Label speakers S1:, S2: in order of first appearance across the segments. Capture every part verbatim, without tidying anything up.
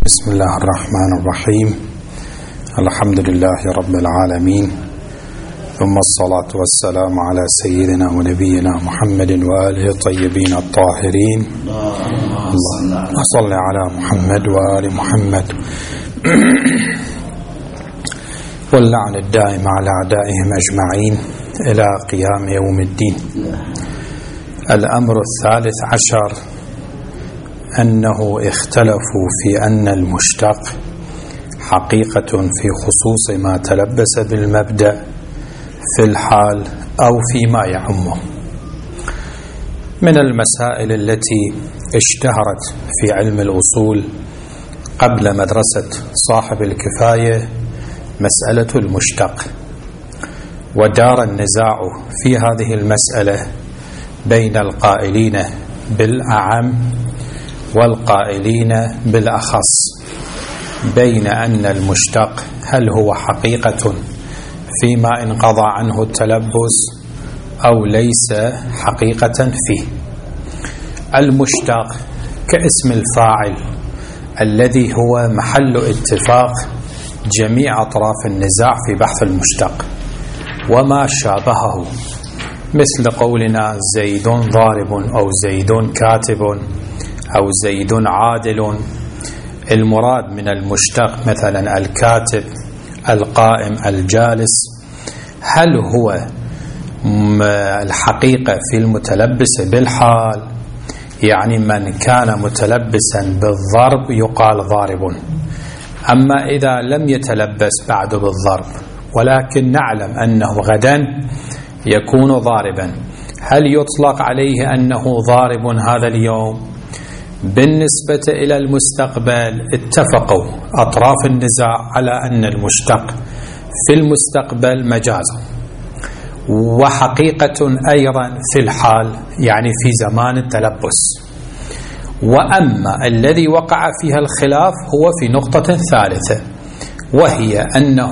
S1: بسم الله الرحمن الرحيم. الحمد لله رب العالمين، ثم الصلاة والسلام على سيدنا ونبينا محمد وآله الطيبين الطاهرين. اللهم صل على محمد وآل محمد واللعن الدائم على أعدائهم أجمعين إلى قيام يوم الدين. الأمر الثالث عشر أنه اختلفوا في أن المشتق حقيقة في خصوص ما تلبس بالمبدأ في الحال أو فيما يعمه. من المسائل التي اشتهرت في علم الأصول قبل مدرسة صاحب الكفاية مسألة المشتق، ودار النزاع في هذه المسألة بين القائلين بالأعم والقائلين بالأخص، بين أن المشتق هل هو حقيقة فيما انقضى عنه التلبس أو ليس حقيقة فيه. المشتق كاسم الفاعل الذي هو محل اتفاق جميع أطراف النزاع في بحث المشتق وما شابهه، مثل قولنا زيد ضارب أو زيد كاتب أو زيد عادل. المراد من المشتق مثلا الكاتب، القائم، الجالس، هل هو الحقيقة في المتلبس بالحال، يعني من كان متلبسا بالضرب يقال ضارب، أما إذا لم يتلبس بعد بالضرب ولكن نعلم أنه غدا يكون ضاربا، هل يطلق عليه أنه ضارب هذا اليوم؟ بالنسبة إلى المستقبل اتفقوا أطراف النزاع على أن المشتق في المستقبل مجاز وحقيقة أيضا في الحال، يعني في زمان التلبس. وأما الذي وقع فيها الخلاف هو في نقطة ثالثة، وهي أنه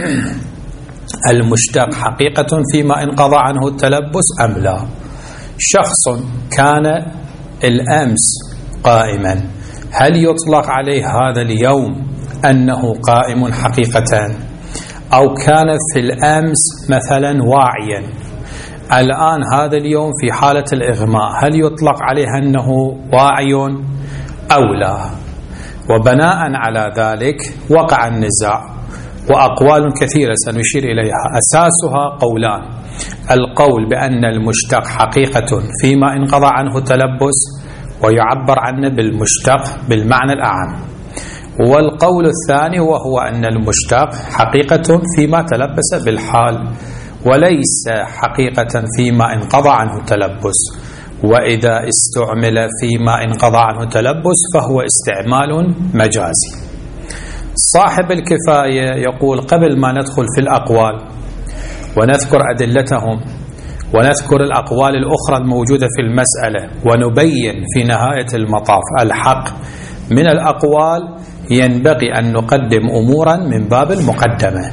S1: المشتق حقيقة فيما انقضى عنه التلبس أم لا. شخص كان الأمس قائما، هل يطلق عليه هذا اليوم أنه قائم حقيقة؟ أو كان في الأمس مثلا واعيا، الآن هذا اليوم في حالة الإغماء، هل يطلق عليه أنه واعي أو لا؟ وبناء على ذلك وقع النزاع، وأقوال كثيرة سنشير إليها، أساسها قولان: القول بأن المشتق حقيقة فيما انقضى عنه تلبس ويعبر عنه بالمشتق بالمعنى الأعم، والقول الثاني وهو أن المشتق حقيقة فيما تلبس بالحال وليس حقيقة فيما انقضى عنه تلبس، وإذا استعمل فيما انقضى عنه تلبس فهو استعمال مجازي. صاحب الكفاية يقول قبل ما ندخل في الأقوال ونذكر أدلتهم ونذكر الأقوال الأخرى الموجودة في المسألة ونبين في نهاية المطاف الحق من الأقوال، ينبغي أن نقدم أمورا من باب المقدمة،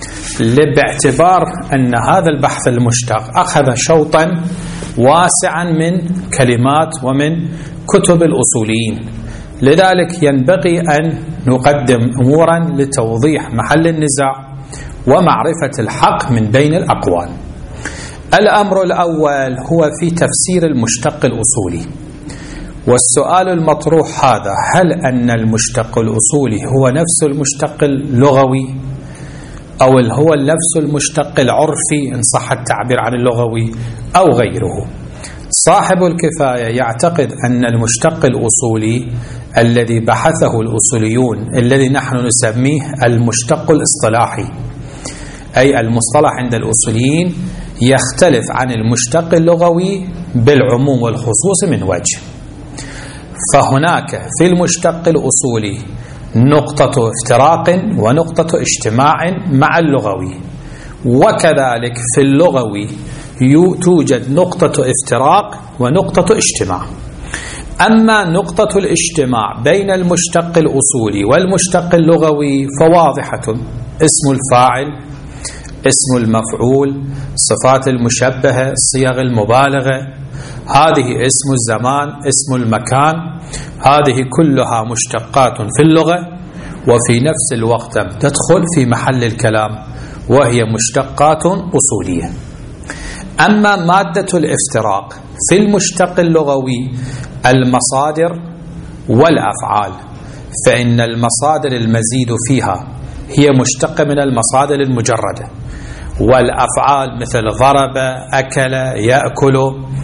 S1: باعتبار أن هذا البحث المشتق أخذ شوطا واسعا من كلمات ومن كتب الأصوليين، لذلك ينبغي أن نقدم أمورا لتوضيح محل النزاع ومعرفة الحق من بين الأقوال. الأمر الأول هو في تفسير المشتق الأصولي، والسؤال المطروح هذا: هل أن المشتق الأصولي هو نفس المشتق اللغوي أو هو نفس المشتق العرفي إن صح التعبير عن اللغوي أو غيره؟ صاحب الكفاية يعتقد أن المشتق الأصولي الذي بحثه الأصوليون الذي نحن نسميه المشتق الاصطلاحي، أي المصطلح عند الأصوليين يختلف عن المشتق اللغوي بالعموم والخصوص من وجه. فهناك في المشتق الأصولي نقطة افتراق ونقطة اجتماع مع اللغوي، وكذلك في اللغوي توجد نقطة افتراق ونقطة اجتماع. أما نقطة الاجتماع بين المشتق الأصولي والمشتق اللغوي فواضحة: اسم الفاعل اسم المفعول، صفات المشبهة، صيغ المبالغة، هذه اسم الزمان، اسم المكان، هذه كلها مشتقات في اللغة وفي نفس الوقت تدخل في محل الكلام، وهي مشتقات أصولية. أما مادة الافتراق في المشتق اللغوي المصادر والأفعال، فإن المصادر المزيد فيها هي مشتقة من المصادر المجردة، والأفعال مثل ضرب، أكل، يأكل،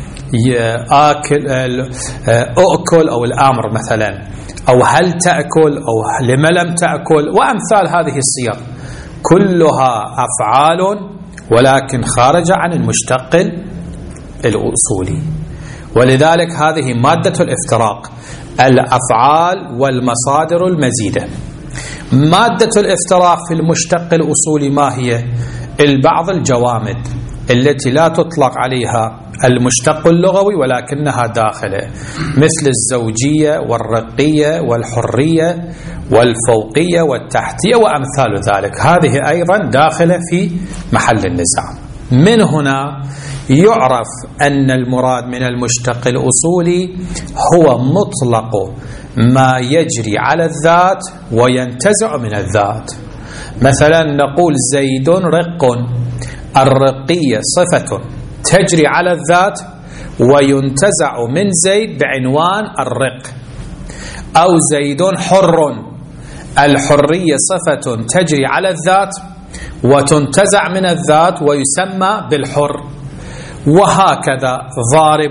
S1: آكل، أؤكل أو الأمر مثلا، أو هل تأكل أو لم لم تأكل، وأمثال هذه الصيغ كلها أفعال ولكن خارجة عن المشتق الأصولي. ولذلك هذه مادة الافتراق، الأفعال والمصادر المزيدة. مادة الافتراق في المشتق الأصولي ما هي؟ البعض الجوامد التي لا تطلق عليها المشتق اللغوي ولكنها داخلة، مثل الزوجية والرقية والحرية والفوقية والتحتية وأمثال ذلك، هذه أيضا داخلة في محل النزاع. من هنا يعرف أن المراد من المشتق الأصولي هو مطلق ما يجري على الذات وينتزع من الذات. مثلا نقول زيد رق، الرقية صفة تجري على الذات وينتزع من زيد بعنوان الرق. أو زيد حر، الحرية صفة تجري على الذات وتنتزع من الذات ويسمى بالحر. وهكذا ضارب،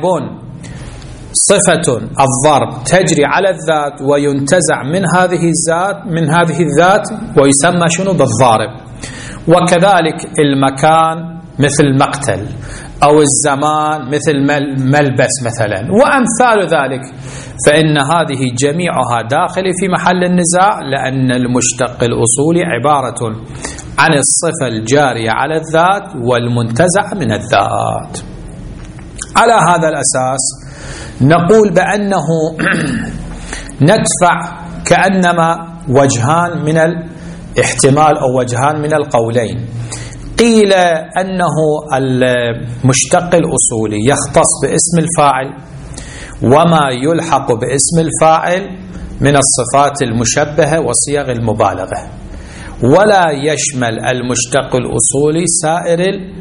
S1: صفة الضرب تجري على الذات وينتزع من هذه الذات من هذه الذات ويسمى شنو؟ بالضارب. وكذلك المكان مثل مقتل، أو الزمان مثل ملبس مثلا، وأمثال ذلك، فإن هذه جميعها داخل في محل النزاع، لأن المشتق الأصولي عبارة عن الصفة الجارية على الذات والمنتزع من الذات. على هذا الأساس نقول بأنه ندفع كأنما وجهان من الاحتمال أو وجهان من القولين. قيل أنه المشتق الأصولي يختص باسم الفاعل وما يلحق باسم الفاعل من الصفات المشبهة وصيغ المبالغة، ولا يشمل المشتق الأصولي سائر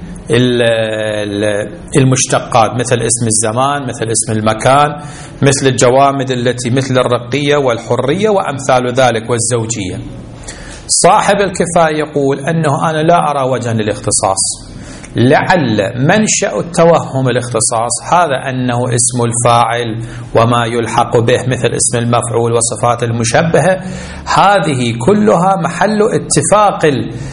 S1: المشتقات مثل اسم الزمان، مثل اسم المكان، مثل الجوامد التي مثل الرقية والحرية وأمثال ذلك والزوجية. صاحب الكفاية يقول أنه أنا لا أرى وجها للاختصاص، لعل منشأ التوهم الاختصاص هذا أنه اسم الفاعل وما يلحق به مثل اسم المفعول وصفات المشبهة، هذه كلها محل اتفاق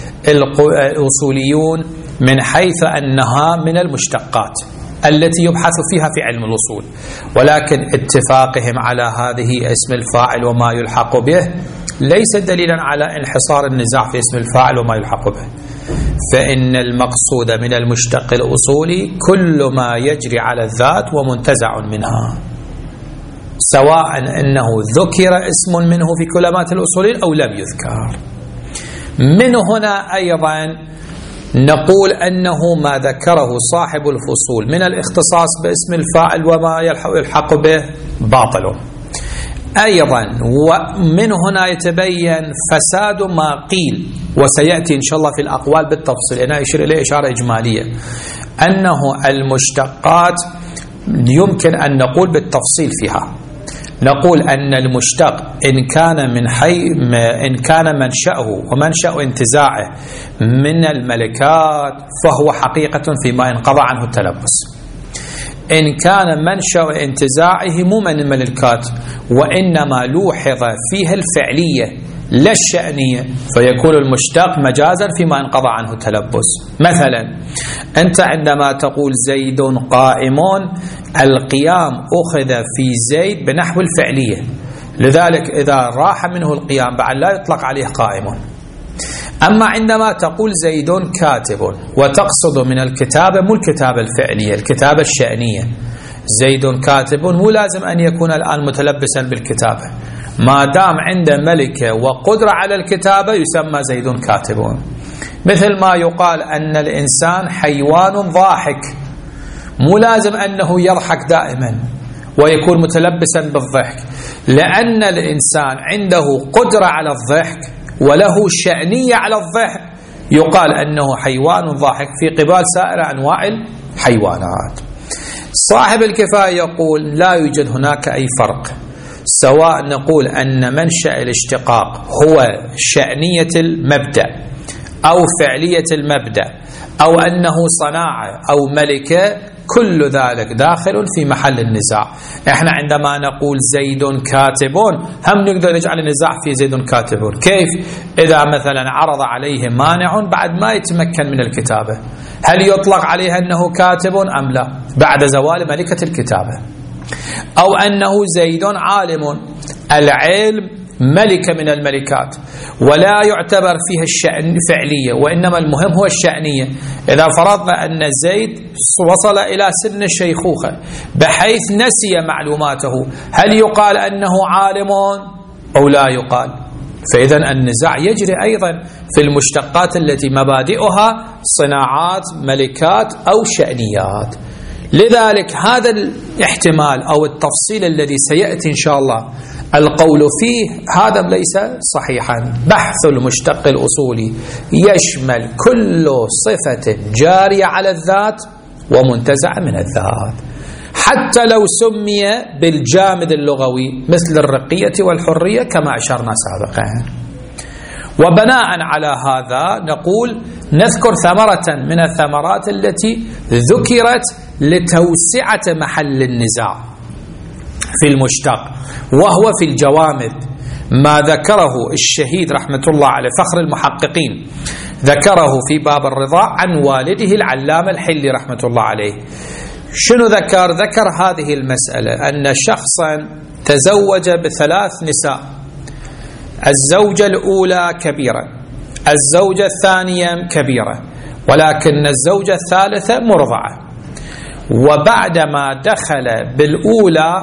S1: الأصوليون من حيث أنها من المشتقات التي يبحث فيها في علم الأصول، ولكن اتفاقهم على هذه اسم الفاعل وما يلحق به ليس دليلا على انحصار النزاع في اسم الفاعل وما يلحق به، فإن المقصود من المشتق الأصولي كل ما يجري على الذات ومنتزع منها، سواء أنه ذكر اسم منه في كلمات الأصولين أو لم يذكر. من هنا أيضا نقول أنه ما ذكره صاحب الفصول من الاختصاص باسم الفاعل وما يلحق به باطل. أيضا ومن هنا يتبين فساد ما قيل، وسيأتي إن شاء الله في الأقوال بالتفصيل، أنا أشير إليه إشارة إجمالية، أنه المشتقات يمكن أن نقول بالتفصيل فيها. نقول أن المشتق إن كان من حي إن كان منشأه ومنشأ انتزاعه من الملكات فهو حقيقة فيما انقضى عنه التلبس. إن كان منشأ انتزاعه مو من الملكات وإنما لوحظ فيه الفعلية لا الشأنية، فيكون المشتق مجازا فيما انقضى عنه التلبس. مثلا أنت عندما تقول زيد قائم، القيام أخذ في زيد بنحو الفعلية، لذلك إذا راح منه القيام بعد لا يطلق عليه قائم. أما عندما تقول زيد كاتب وتقصد من الكتابة مو الكتابة الفعلية، الكتابة الشأنية، زيد كاتب مو لازم أن يكون الآن متلبسا بالكتابة، ما دام عنده ملكة وقدرة على الكتابة يسمى زيد كاتب. مثل ما يقال أن الإنسان حيوان ضاحك، مو لازم أنه يضحك دائما ويكون متلبسا بالضحك، لأن الإنسان عنده قدرة على الضحك وله شأنية على الضحك، يقال أنه حيوان ضاحك في قبال سائر أنواع الحيوانات. صاحب الكفاية يقول لا يوجد هناك أي فرق، سواء نقول أن منشأ الاشتقاق هو شأنية المبدأ أو فعلية المبدأ أو أنه صناعة أو ملكة، كل ذلك داخل في محل النزاع. احنا عندما نقول زيد كاتبون هم نقدر نجعل النزاع في زيد كاتبون. كيف؟ إذا مثلا عرض عليه مانع بعد ما يتمكن من الكتابة، هل يطلق عليه أنه كاتب أم لا بعد زوال ملكة الكتابة؟ أو أنه زيد عالم، العلم ملكة من الملكات ولا يعتبر فيها الشأن فعلية، وإنما المهم هو الشأنية. إذا فرضنا أن زيد وصل إلى سن الشيخوخة بحيث نسي معلوماته، هل يقال أنه عالم أو لا يقال؟ فإذا النزاع يجري أيضا في المشتقات التي مبادئها صناعات ملكات أو شأنيات. لذلك هذا الاحتمال أو التفصيل الذي سيأتي إن شاء الله القول فيه هذا ليس صحيحا. بحث المشتق الأصولي يشمل كل صفة جارية على الذات ومنتزعة من الذات، حتى لو سمي بالجامد اللغوي مثل الرقية والحرية كما أشرنا سابقا. وبناء على هذا نقول نذكر ثمرة من الثمرات التي ذكرت لتوسعة محل النزاع في المشتق، وهو في الجوامد ما ذكره الشهيد رحمة الله عليه فخر المحققين، ذكره في باب الرضاع عن والده العلامة الحلي رحمة الله عليه. شنو ذكر؟ ذكر هذه المسألة أن شخصا تزوج بثلاث نساء، الزوجة الأولى كبيرة، الزوجة الثانية كبيرة، ولكن الزوجة الثالثة مرضعة، وبعدما دخل بالأولى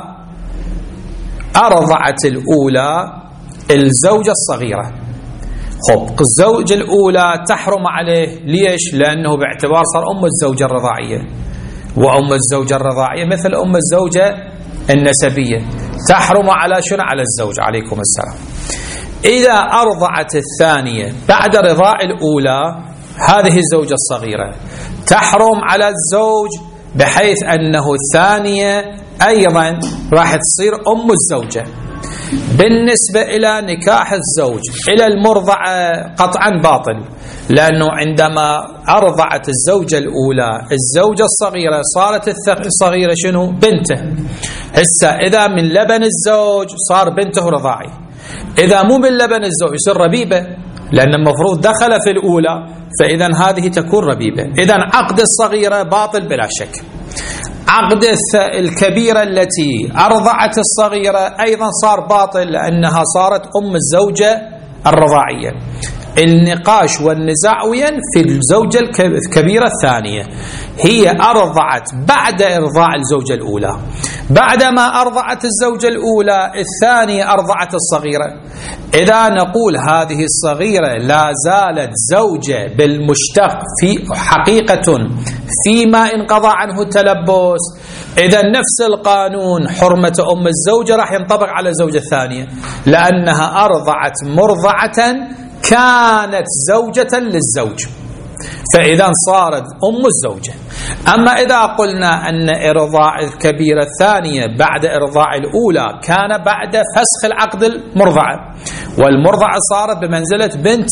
S1: أرضعت الأولى الزوجة الصغيرة. خب الزوجة الأولى تحرم عليه، ليش؟ لأنه باعتبار صار أم الزوجة الرضاعية، وأم الزوجة الرضاعية مثل أم الزوجة النسبية، تحرم على شنو؟ على الزوج عليكم السلام. إذا أرضعت الثانية بعد رضاع الأولى هذه الزوجة الصغيرة تحرم على الزوج، بحيث أنه الثانية أيضا راح تصير أم الزوجة. بالنسبة إلى نكاح الزوج إلى المرضعة قطعا باطل، لأنه عندما أرضعت الزوجة الأولى الزوجة الصغيرة صارت الصغيرة شنو؟ بنته. هسه إذا من لبن الزوج صار بنته رضاعي، إذا مو من لبن الزوج يصير ربيبة، لأن المفروض دخل في الأولى، فإذا هذه تكون ربيبة. إذا عقد الصغيرة باطل بلا شك. عقد الكبيرة التي أرضعت الصغيرة أيضا صار باطل، لأنها صارت أم الزوجة الرضاعية. النقاش والنزاع وين؟ في الزوجة الكبيرة الثانية، هي أرضعت بعد إرضاع الزوجة الأولى، بعدما أرضعت الزوجة الأولى الثانية أرضعت الصغيرة. إذا نقول هذه الصغيرة لا زالت زوجة بالمشتق في حقيقة فيما انقضى عنه التلبس، إذا نفس القانون حرمة أم الزوجة راح ينطبق على الزوجة الثانية، لأنها أرضعت مرضعة كانت زوجة للزوج، فإذا صارت أم الزوجة. أما إذا قلنا أن إرضاع الكبيرة الثانية بعد إرضاع الأولى كان بعد فسخ العقد المرضعة، والمرضعة صارت بمنزلة بنت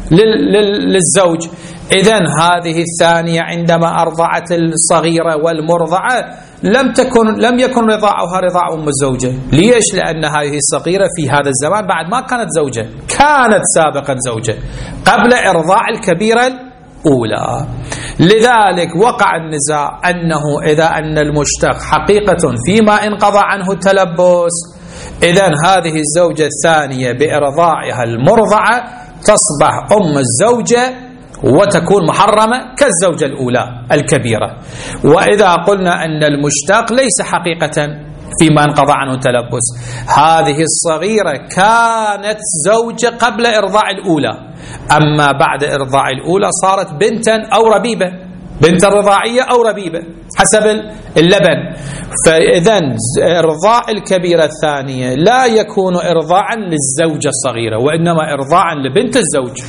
S1: للزوج، إذن هذه الثانية عندما أرضعت الصغيرة والمرضعة لم تكن لم يكن رضاعها رضاع أم الزوجة. ليش؟ لأن هذه الصغيرة في هذا الزمان بعد ما كانت زوجة، كانت سابقا زوجة قبل إرضاع الكبيرة الأولى. لذلك وقع النزاع أنه إذا أن المشتق حقيقة فيما انقضى عنه التلبس، إذن هذه الزوجة الثانية بإرضاعها المرضعة تصبح أم الزوجة وتكون محرمة كالزوجة الأولى الكبيرة. وإذا قلنا أن المشتق ليس حقيقة فيما انقضى عنه التلبس، هذه الصغيرة كانت زوجة قبل إرضاع الأولى، أما بعد إرضاع الأولى صارت بنتا أو ربيبة، بنتا رضاعية أو ربيبة حسب اللبن. فإذا إرضاع الكبيرة الثانية لا يكون إرضاعا للزوجة الصغيرة، وإنما إرضاعا لبنت الزوج.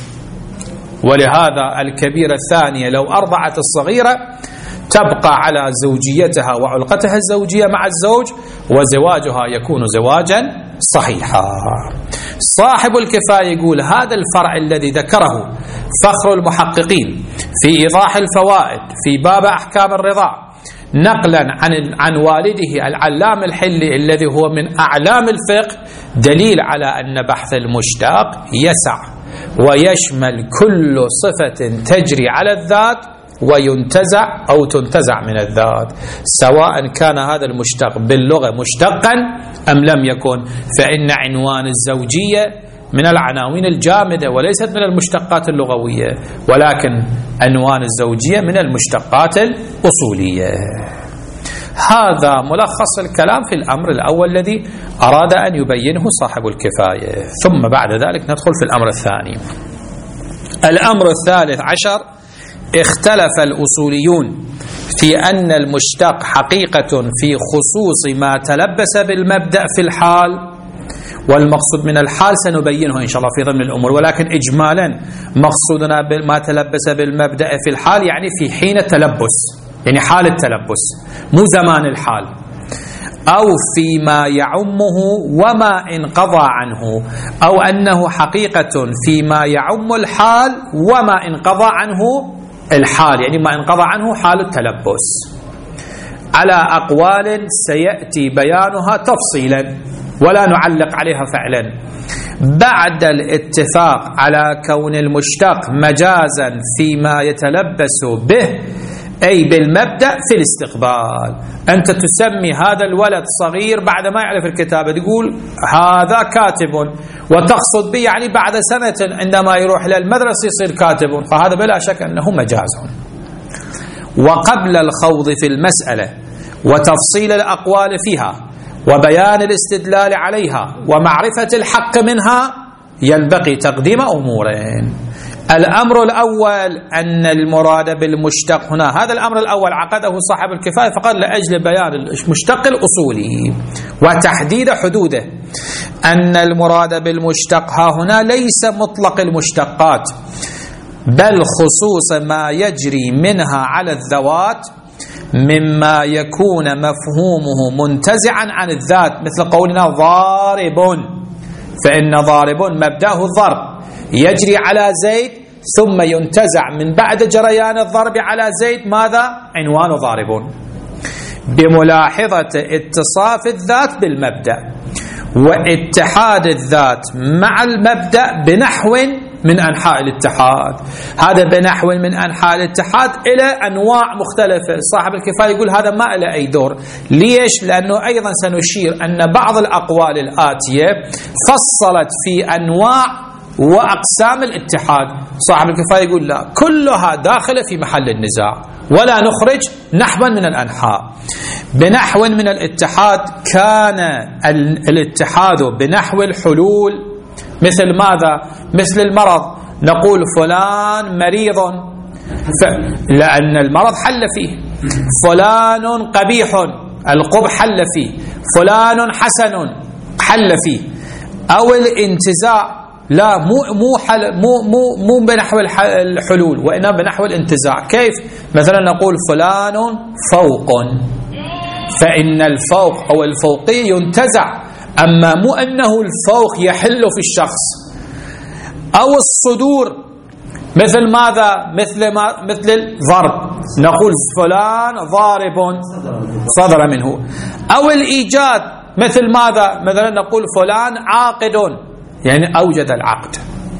S1: ولهذا الكبيرة الثانية لو أرضعت الصغيرة تبقى على زوجيتها وعلاقتها الزوجية مع الزوج، وزواجها يكون زواجا صحيحا. صاحب الكفاية يقول هذا الفرع الذي ذكره فخر المحققين في إيضاح الفوائد في باب أحكام الرضاع نقلا عن عن والده العلام الحلي الذي هو من أعلام الفقه، دليل على أن بحث المشتق يسع ويشمل كل صفة تجري على الذات وينتزع أو تنتزع من الذات، سواء كان هذا المشتق باللغة مشتقا أم لم يكن. فإن عنوان الزوجية من العناوين الجامدة وليست من المشتقات اللغوية، ولكن عنوان الزوجية من المشتقات الأصولية. هذا ملخص الكلام في الأمر الأول الذي أراد أن يبينه صاحب الكفاية. ثم بعد ذلك ندخل في الأمر الثاني. الأمر الثالث عشر، اختلف الأصوليون في أن المشتق حقيقة في خصوص ما تلبس بالمبدأ في الحال، والمقصود من الحال سنبينه إن شاء الله في ضمن الأمور، ولكن إجمالا مقصودنا ما تلبس بالمبدأ في الحال يعني في حين التلبس، يعني حال التلبس مو زمان الحال، أو فيما يعمه وما انقضى عنه، أو أنه حقيقة فيما يعم الحال وما انقضى عنه الحال، يعني ما انقضى عنه حال التلبس، على أقوال سيأتي بيانها تفصيلا ولا نعلق عليها فعلا. بعد الاتفاق على كون المشتق مجازا فيما يتلبس به أي بالمبدأ في الاستقبال. أنت تسمي هذا الولد صغير بعد ما يعرف الكتابة، تقول هذا كاتب، وتقصد به يعني بعد سنة عندما يروح للمدرسة يصير كاتب، فهذا بلا شك أنه مجاز. وقبل الخوض في المسألة وتفصيل الأقوال فيها وبيان الاستدلال عليها ومعرفة الحق منها ينبغي تقديم أمورين. الأمر الأول أن المراد بالمشتق هنا، هذا الأمر الأول عقده صاحب الكفاية فقط لأجل بيان المشتق الأصولي وتحديد حدوده، أن المراد بالمشتق ها هنا ليس مطلق المشتقات، بل خصوص ما يجري منها على الذوات مما يكون مفهومه منتزعا عن الذات، مثل قولنا ضارب، فإن ضارب مبدأه الضرب يجري على زيد ثم ينتزع من بعد جريان الضرب على زيد ماذا؟ عنوان ضارب، بملاحظة اتصاف الذات بالمبدأ واتحاد الذات مع المبدأ بنحو من أنحاء الاتحاد. هذا بنحو من أنحاء الاتحاد إلى أنواع مختلفة. صاحب الكفاية يقول هذا ما له أي دور. ليش؟ لأنه أيضا سنشير أن بعض الأقوال الآتية فصلت في أنواع وأقسام الاتحاد. صاحب الكفاية يقول لا، كلها داخلة في محل النزاع ولا نخرج نحوا من الأنحاء. بنحو من الاتحاد كان الاتحاد بنحو الحلول، مثل ماذا؟ مثل المرض، نقول فلان مريض ف... لأن المرض حل فيه. فلان قبيح، القبح حل فيه. فلان حسن حل فيه. أو الانتزاع، لا مو مو حل مو مو مو بنحو الحلول وإنما بنحو الانتزاع. كيف؟ مثلا نقول فلان فوق، فإن الفوق أو الفوقي ينتزع، أما مو أنه الفوق يحل في الشخص. أو الصدور، مثل ماذا؟ مثل ما مثل الضرب، نقول فلان ضارب صدر منه. أو الإيجاد، مثل ماذا؟ مثلا نقول فلان عاقد، يعني أوجد العقد.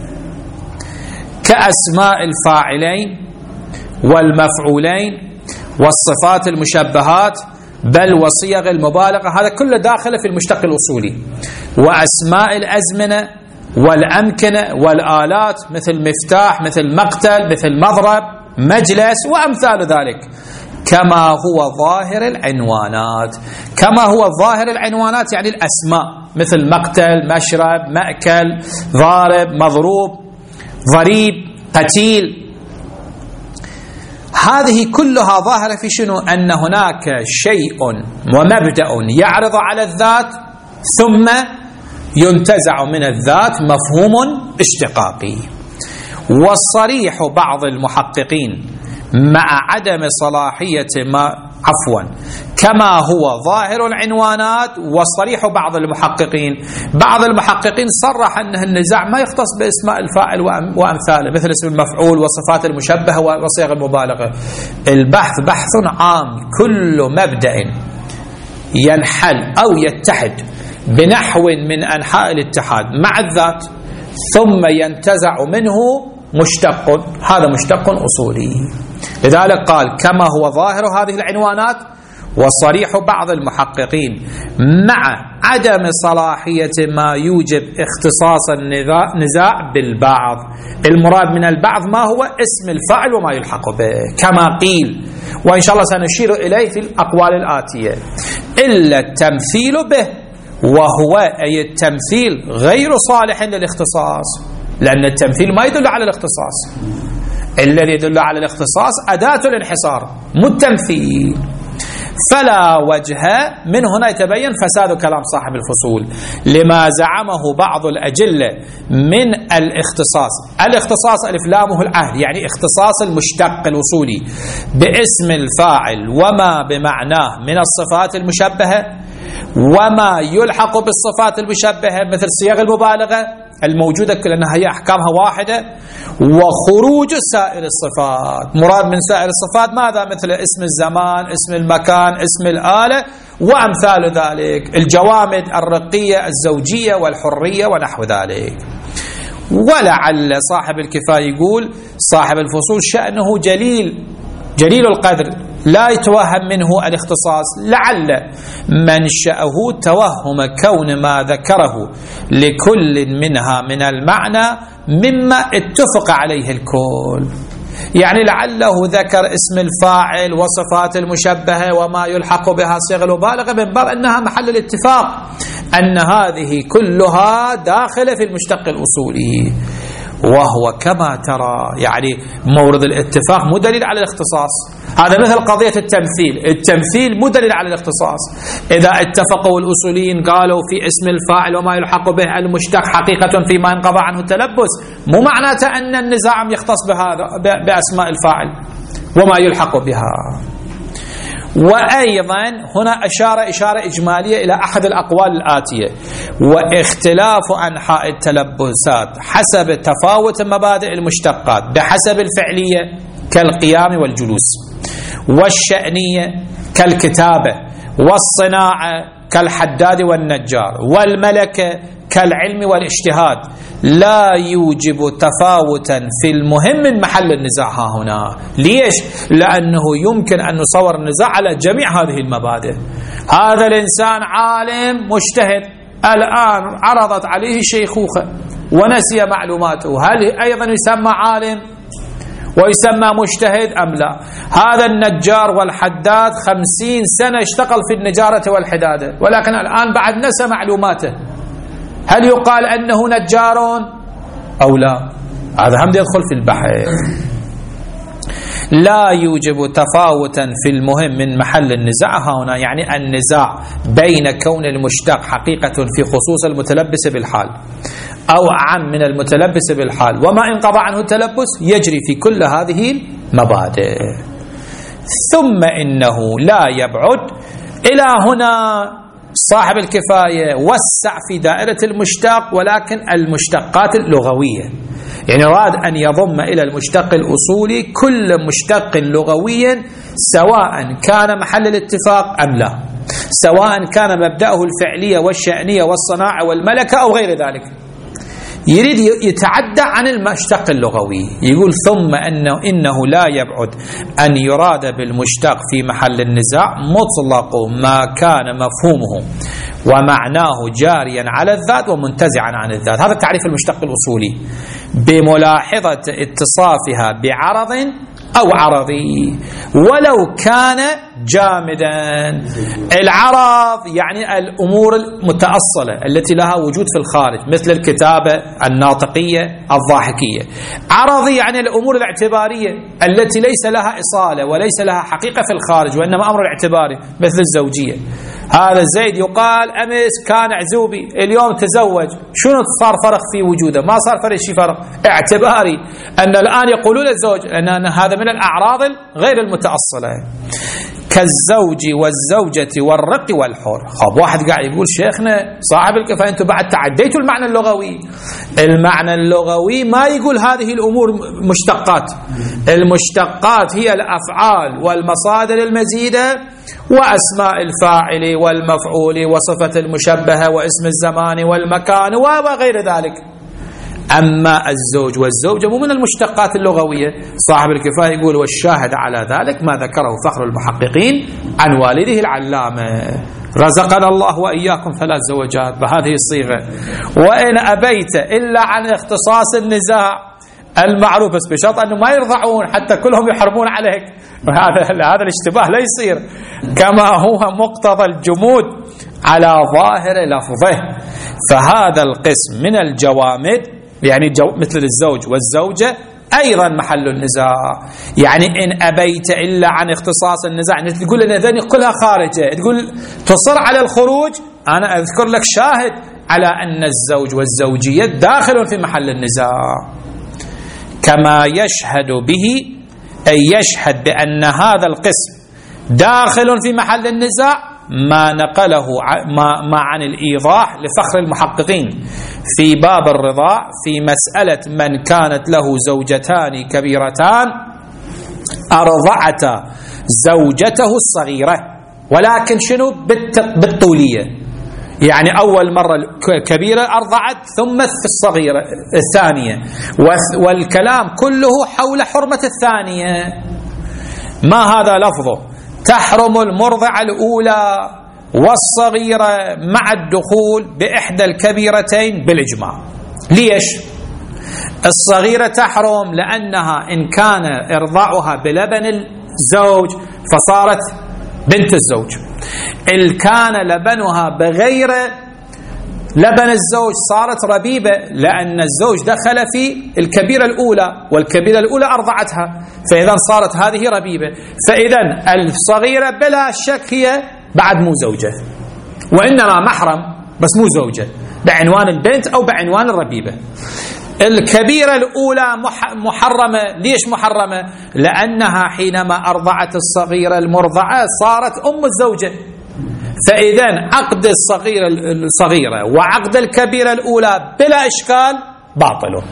S1: كأسماء الفاعلين والمفعولين والصفات المشبهات، بل وصيغ المبالغة، هذا كله داخل في المشتق الأصولي. وأسماء الأزمنة والأمكنة والآلات، مثل مفتاح، مثل مقتل، مثل مضرب، مجلس، وأمثال ذلك. كما هو ظاهر العنوانات، كما هو ظاهر العنوانات يعني الأسماء، مثل مقتل، مشرب، مأكل، ضارب، مضروب. ضريب، قتيل. هذه كلها ظاهرة في شنو؟ أن هناك شيء ومبدأ يعرض على الذات ثم ينتزع من الذات مفهوم اشتقاقي. والصريح بعض المحققين مع عدم صلاحية ما عفوا كما هو ظاهر العنوانات، والصريح بعض المحققين بعض المحققين صرح أن النزاع ما يختص باسماء الفاعل وأمثاله مثل اسم المفعول والصفات المشبهة وصيغ المبالغة. البحث بحث عام، كل مبدأ ينحل أو يتحد بنحو من أنحاء الاتحاد مع الذات ثم ينتزع منه مشتق، هذا مشتق أصولي. لذلك قال كما هو ظاهر هذه العنوانات، وصريح بعض المحققين مع عدم صلاحية ما يوجب اختصاص النزاع بالبعض. المراد من البعض ما هو اسم الفاعل وما يلحق به كما قيل، وإن شاء الله سنشير إليه في الأقوال الآتية، إلا التمثيل به، وهو أي التمثيل غير صالح للاختصاص، لأن التمثيل ما يدل على الاختصاص، الذي يدل على الاختصاص أداة الانحصار مو التمثيل. فلا وجه من هنا يتبين فساد كلام صاحب الفصول لما زعمه بعض الأجلة من الاختصاص. الاختصاص ألف لامه العهد، يعني اختصاص المشتق الوصولي باسم الفاعل وما بمعناه من الصفات المشبهة وما يلحق بالصفات المشبهة مثل صيغ المبالغة الموجودة لأنها هي أحكامها واحدة، وخروج سائر الصفات. مراد من سائر الصفات ماذا؟ مثل اسم الزمان، اسم المكان، اسم الآلة وأمثال ذلك، الجوامد الرقية الزوجية والحرية ونحو ذلك. ولعل صاحب الكفاية يقول صاحب الفصول شأنه جليل جليل القدر لا يتوهم منه الاختصاص، لعل منشأه توهم كون ما ذكره لكل منها من المعنى مما اتفق عليه الكل. يعني لعله ذكر اسم الفاعل وصفات المشبهة وما يلحق بها صيغ المبالغة من باب أنها محل الاتفاق، أن هذه كلها داخلة في المشتق الأصولي، وهو كما ترى يعني مورد الاتفاق مو دليل على الاختصاص. هذا مثل قضية التمثيل، التمثيل مو دليل على الاختصاص. إذا اتفقوا الأصوليين قالوا في اسم الفاعل وما يلحق به المشتق حقيقة فيما انقضى عنه التلبس، مو معناته أن النزاع يختص بهذا بأسماء الفاعل وما يلحق بها. وأيضا هنا أشار إشارة إجمالية إلى أحد الأقوال الآتية: واختلاف أنحاء التلبسات حسب تفاوت مبادئ المشتقات بحسب الفعلية كالقيام والجلوس، والشأنية كالكتابة، والصناعة كالحداد والنجار، والملكة كالعلم والاجتهاد، لا يوجب تفاوتا في المهم من محل النزاع ها هنا. ليش؟ لأنه يمكن أن نصور النزاع على جميع هذه المبادئ. هذا الإنسان عالم مجتهد، الآن عرضت عليه شيخوخة ونسي معلوماته، هل أيضا يسمى عالم ويسمى مجتهد أم لا؟ هذا النجار والحداد خمسين سنة اشتغل في النجارة والحدادة، ولكن الآن بعد نسى معلوماته، هل يقال أنه نجار أو لا؟ هذا هم يدخل في البحث. لا يوجب تفاوتا في المهم من محل النزاع هنا، يعني النزاع بين كون المشتق حقيقة في خصوص المتلبس بالحال أو عام من المتلبس بالحال وما انقضى عنه التلبس يجري في كل هذه المبادئ. ثم إنه لا يبعد إلى هنا صاحب الكفاية وسع في دائرة المشتق، ولكن المشتقات اللغوية، يعني أراد أن يضم إلى المشتق الأصولي كل مشتق لغويا سواء كان محل الاتفاق أم لا، سواء كان مبدأه الفعلية والشأنية والصناعة والملكة أو غير ذلك. يريد يتعدى عن المشتق اللغوي، يقول ثم أنه إنه لا يبعد أن يراد بالمشتق في محل النزاع مطلق ما كان مفهومه ومعناه جاريا على الذات ومنتزعا عن الذات. هذا تعريف المشتق الأصولي، بملاحظة اتصافها بعرض أو عرضي ولو كان جامدا. العرض يعني الأمور المتأصلة التي لها وجود في الخارج، مثل الكتابة الناطقية الضاحكية. عرضي يعني الأمور الاعتبارية التي ليس لها إصالة وليس لها حقيقة في الخارج وإنما أمر اعتباري، مثل الزوجية. هذا زيد يقال أمس كان عزوبي، اليوم تزوج، شنو صار فرق في وجوده؟ ما صار فرق شيء، فرق اعتباري، أن الآن يقولون الزوج، لأن هذا من الأعراض غير المتأصلة، كالزوج والزوجة والرق والحر. خب واحد قاعد يقول شيخنا صاحب الكفاية أنتم بعد تعديتوا المعنى اللغوي. المعنى اللغوي ما يقول هذه الأمور مشتقات، المشتقات هي الأفعال والمصادر المزيدة وأسماء الفاعل والمفعول وصفة المشبهة واسم الزمان والمكان وغير ذلك. أما الزوج والزوجة مو من المشتقات اللغوية. صاحب الكفاية يقول والشاهد على ذلك ما ذكره فخر المحققين عن والده العلامة رزقنا الله وإياكم ثلاث زوجات بهذه الصيغة. وإن أبيت إلا عن اختصاص النزاع المعروف، بس بشرط أنه ما يرضعون حتى كلهم يحرمون عليك، هذا هذا الاشتباه لا يصير، كما هو مقتضى الجمود على ظاهر لفظه. فهذا القسم من الجوامد يعني جو مثل الزوج والزوجة أيضا محل النزاع. يعني إن أبيت إلا عن اختصاص النزاع، يعني تقول لنا ذني كلها خارجة، تقول تصر على الخروج، أنا أذكر لك شاهد على أن الزوج والزوجية داخل في محل النزاع، كما يشهد به أي يشهد بأن هذا القسم داخل في محل النزاع ما نقله ما عن الإيضاح لفخر المحققين في باب الرضاع في مسألة من كانت له زوجتان كبيرتان أرضعتا زوجته الصغيرة، ولكن شنو بالطولية، يعني أول مرة كبيرة أرضعت ثم الصغيرة الثانية، والكلام كله حول حرمة الثانية. ما هذا لفظه؟ تحرم المرضعة الأولى والصغيرة مع الدخول بإحدى الكبيرتين بالإجماع. ليش؟ الصغيرة تحرم لأنها إن كان إرضاعها بلبن الزوج فصارت بنت الزوج، إن كان لبنها بغير لبن الزوج صارت ربيبة، لأن الزوج دخل في الكبيرة الأولى والكبيرة الأولى أرضعتها، فإذا صارت هذه ربيبة. فإذا الصغيرة بلا شك هي بعد مو زوجة، وإنما محرم بس مو زوجة بعنوان البنت أو بعنوان الربيبة. الكبيرة الأولى محرمة. ليش محرمة؟ لأنها حينما أرضعت الصغيرة المرضعة صارت أم الزوجة، فإذا عقد الصغيرة الصغيرة وعقد الكبيرة الأولى بلا إشكال باطل.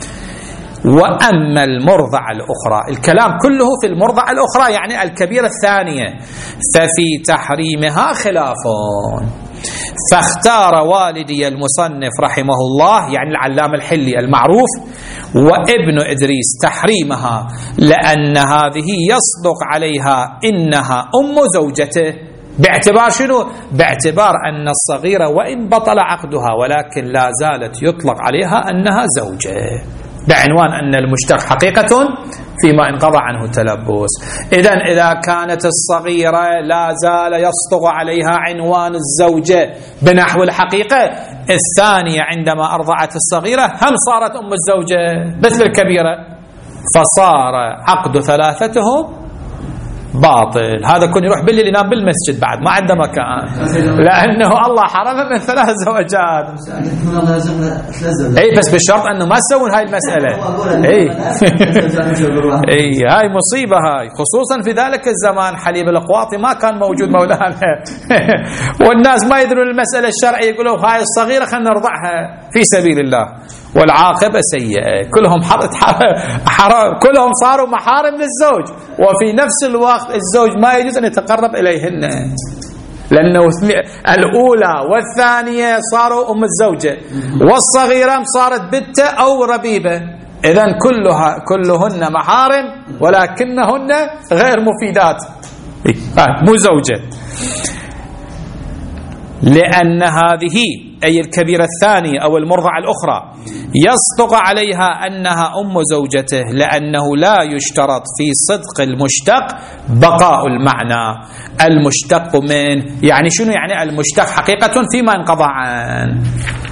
S1: وأما المرضعة الأخرى، الكلام كله في المرضعة الأخرى يعني الكبيرة الثانية، ففي تحريمها خلاف. فاختار والدي المصنف رحمه الله يعني العلامة الحلي المعروف وابن إدريس تحريمها، لأن هذه يصدق عليها إنها أم زوجته. باعتبار شنو؟ باعتبار أن الصغيرة وإن بطل عقدها ولكن لا زالت يطلق عليها أنها زوجة، بعنوان أن المشتق حقيقة فيما انقضى عنه التلبس. إذن إذا كانت الصغيرة لا زال يصدق عليها عنوان الزوجة بنحو الحقيقة، الثانية عندما أرضعت الصغيرة هم صارت أم الزوجة مثل الكبيرة، فصار عقد ثلاثتهم باطل. هذا كن يروح بالليل ينام بالمسجد بعد ما عنده مكان، لأنه الله حرم من ثلاث زوجات. اي بس بالشرط انه ما تسوون هاي المسألة. اي اي هاي مصيبة هاي، خصوصا في ذلك الزمان حليب القواطي ما كان موجود مولانا والناس ما يدرون المسألة الشرعية، يقولوا هاي الصغيرة خلينا نرضعها في سبيل الله، والعاقبة سيئة. كلهم حرام، كلهم صاروا محارم للزوج، وفي نفس الوقت الزوج ما يجوز أن يتقرب إليهن، لأنه الأولى والثانية صاروا أم الزوجة، والصغيرة صارت بنت أو ربيبة. إذن كلها كلهن محارم ولكنهن غير مفيدات، مو زوجة. لأن هذه أي الكبيرة الثانية أو المرضعة الأخرى يصدق عليها أنها أم زوجته، لأنه لا يشترط في صدق المشتق بقاء المعنى. المشتق من يعني شنو؟ يعني المشتق حقيقة فيما انقضى عنه.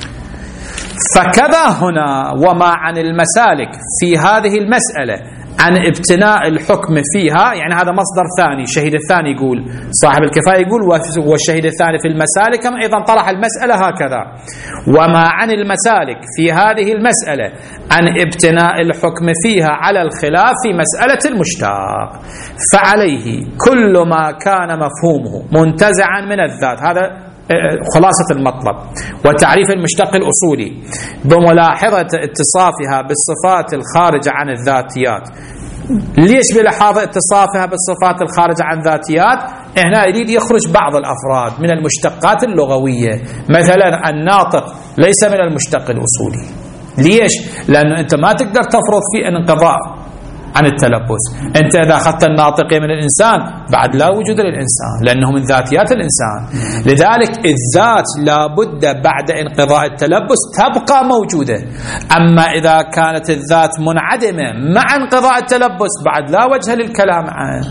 S1: فكذا هنا وما عن المسالك في هذه المسألة عن ابتناء الحكم فيها، يعني هذا مصدر ثاني. الشهيد الثاني يقول، صاحب الكفاية يقول، والشهيد الثاني في المسالك أيضا طرح المسألة هكذا. وما عن المسالك في هذه المسألة عن ابتناء الحكم فيها على الخلاف في مسألة المشتق، فعليه كل ما كان مفهومه منتزعا من الذات. هذا خلاصة المطلب وتعريف المشتق الأصولي، بملاحظة اتصافها بالصفات الخارجة عن الذاتيات. ليش بلاحظة اتصافها بالصفات الخارجة عن الذاتيات؟ هنا يريد يخرج بعض الأفراد من المشتقات اللغوية. مثلا الناطق ليس من المشتق الأصولي. ليش؟ لأنه أنت ما تقدر تفرض فيه انقضاء عن التلبس. أنت إذا أخذت الناطقية من الإنسان بعد لا وجود للإنسان، لأنه من ذاتيات الإنسان. لذلك الذات لابد بعد انقضاء التلبس تبقى موجودة. أما إذا كانت الذات منعدمة مع انقضاء التلبس بعد لا وجه للكلام عنه.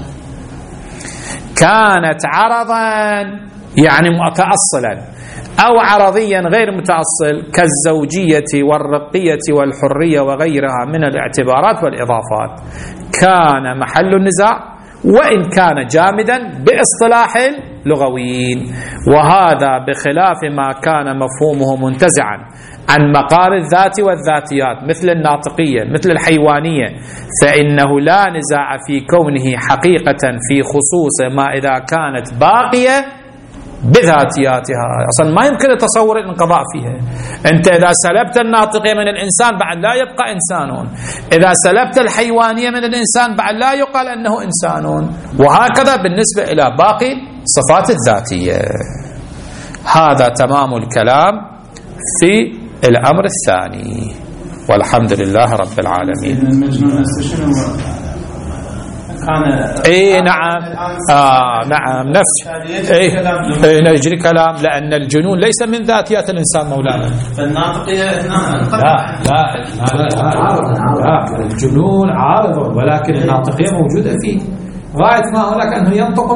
S1: كانت عرضا يعني متأصلا أو عرضيا غير متأصل كالزوجية والرقية والحرية وغيرها من الاعتبارات والإضافات، كان محل النزاع وإن كان جامدا باصطلاح اللغويين. وهذا بخلاف ما كان مفهومه منتزعا عن مقار الذات والذاتيات مثل الناطقية مثل الحيوانية، فإنه لا نزاع في كونه حقيقة في خصوص ما إذا كانت باقية بذاتياتها. أصلا ما يمكن تصور الانقضاء فيها. أنت إذا سلبت الناطقية من الإنسان بعد لا يبقى إنسان، إذا سلبت الحيوانية من الإنسان بعد لا يقال أنه إنسان، وهكذا بالنسبة إلى باقي صفات الذاتية. هذا تمام الكلام في الأمر الثاني، والحمد لله رب العالمين. اي نعم آه نعم نفس اي اي نجري كلام، لان الجنون ليس من ذاتيات الانسان مولانا.
S2: الناطقيه
S1: لا لا لا لا الجنون عارض، ولكن الناطقيه موجوده فيه. غايه ما هناك انه ينطق